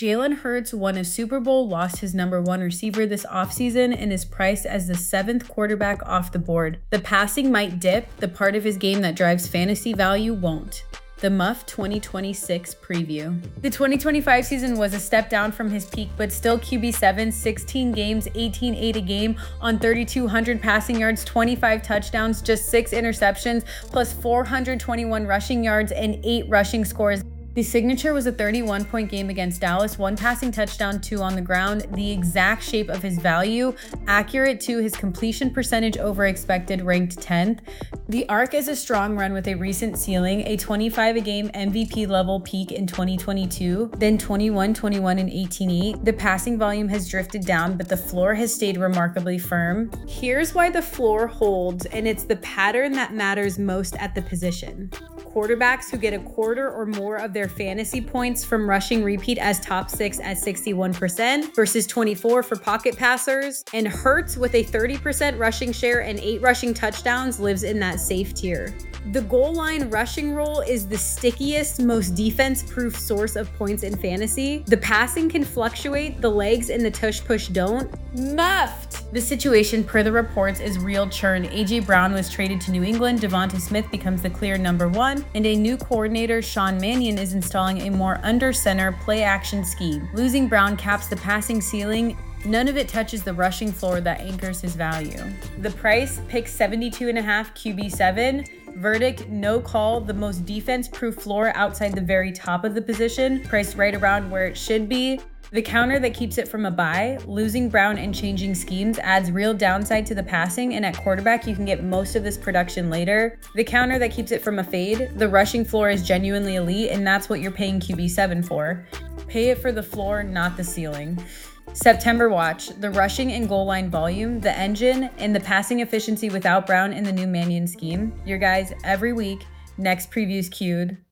Jalen Hurts won a Super Bowl, lost his number one receiver this offseason, and is priced as the 7th quarterback off the board. The passing might dip, the part of his game that drives fantasy value won't. The Muff 2026 preview. The 2025 season was a step down from his peak, but still QB7, 16 games, 18-8 a game on 3,200 passing yards, 25 touchdowns, just 6 interceptions, plus 421 rushing yards and 8 rushing scores. The signature was a 31-point game against Dallas, 1 passing touchdown, 2 on the ground, the exact shape of his value, accurate to his completion percentage over expected, ranked 10th. The arc is a strong run with a recent ceiling, a 25-a-game MVP level peak in 2022, then 21, 21, and 18-8. The passing volume has drifted down, but the floor has stayed remarkably firm. Here's why the floor holds, and it's the pattern that matters most at the position. Quarterbacks who get a quarter or more of their fantasy points from rushing repeat as top 6 at 61% versus 24 for pocket passers, and Hurts with a 30% rushing share and 8 rushing touchdowns lives in that safe tier. The goal line rushing role is the stickiest, most defense-proof source of points in fantasy. The passing can fluctuate, the legs and the tush-push don't. Muffed! The situation, per the reports, is real churn. A.J. Brown was traded to New England, Devonta Smith becomes the clear number 1, and a new coordinator, Sean Mannion, is installing a more under-center play-action scheme. Losing Brown caps the passing ceiling. None of it touches the rushing floor that anchors his value. The price, pick 72.5 QB7. Verdict, no call, the most defense-proof floor outside the very top of the position, priced right around where it should be. The counter that keeps it from a buy, losing Brown and changing schemes adds real downside to the passing, and at quarterback you can get most of this production later. The counter that keeps it from a fade, the rushing floor is genuinely elite, and that's what you're paying QB7 for. Pay it for the floor, not the ceiling. September watch, the rushing and goal line volume, the engine, and the passing efficiency without Brown in the new Mannion scheme. Your guys every week. Next preview's queued.